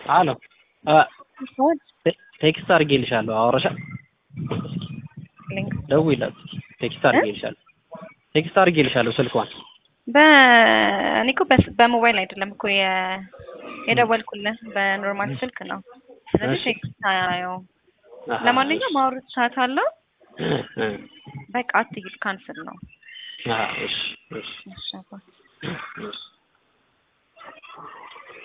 አሎ ቴክስት አድርጌልሻለሁ አወራሻ ደውይላት ቴክስት አድርጌልሻለሁ ስልኳን እኔ እኮ በሞባይል አይደለም እኮ የደወልኩልህ በኖርማል ስልክ ነው። ስለዚህ ቴክስት አያየው። ለማንኛውም አውርቻታለሁ። በቃ አትሂድ ካንስል ነው። እሺ